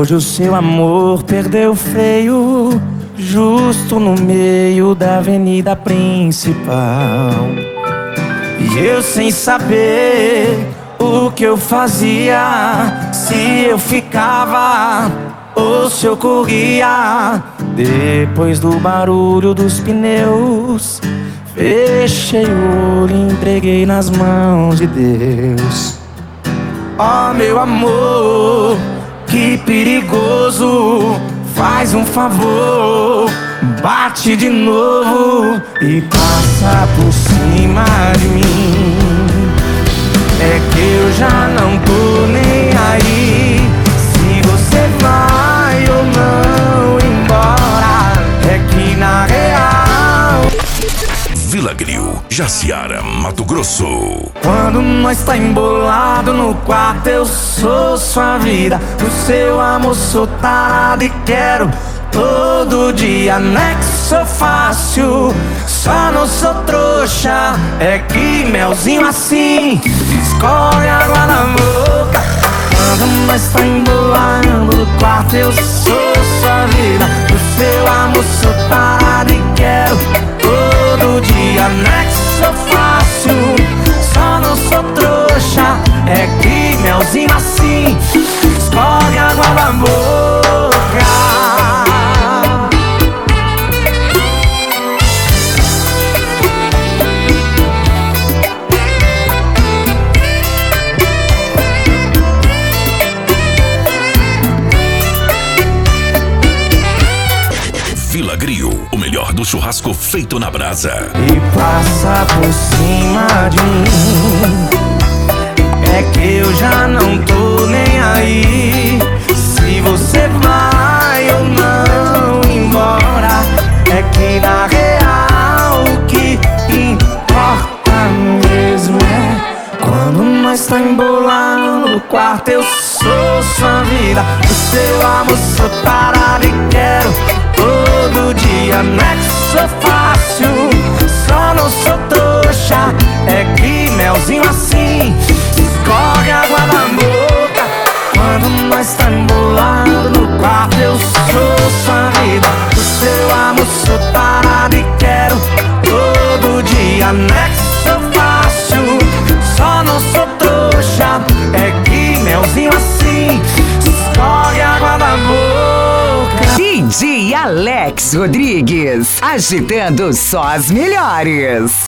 Hoje o seu amor perdeu o freio, justo no meio da avenida principal. E eu sem saber o que eu fazia, se eu ficava ou se eu corria. Depois do barulho dos pneus, fechei o olho e entreguei nas mãos de Deus. Oh, meu amor, que perigoso, faz um favor, bate de novo e passa por cima de mim. É que eu já não tô nem aí se você vai ou não embora. É que na real Vila Grill, Jaciara, Mato Grosso. quando nós tá embolado no quarto, eu sou sua vida. O seu amor sou tarado e quero todo dia. Nexo fácil, só não sou trouxa. É que melzinho assim escorre água na boca. Quando nós tá embolado no quarto, eu sou sua vida. O seu amor sou tarado e quero todo dia. Nexo fácil, só não sou trouxa. É que melzinho assim escorre água na boca. Vila Grill, o melhor do churrasco feito na brasa. E passa por cima de mim. É que eu já não tô nem aí se você vai ou não embora. É que na real o que importa mesmo é quando nós tá embolado no quarto, eu sou sua vida. O seu amor sou tarado e quero todo dia. Nexo fácil, só não sou trouxa. É que melzinho assim escorre água na boca. Quando nós tá embolado no quarto, eu sou sua vida. O seu amor sou tarado e quero todo dia. Nexo fácil, só não sou trouxa. É que melzinho assim escorre água na boca. DJ Alex Rodrigues, agitando só as melhores.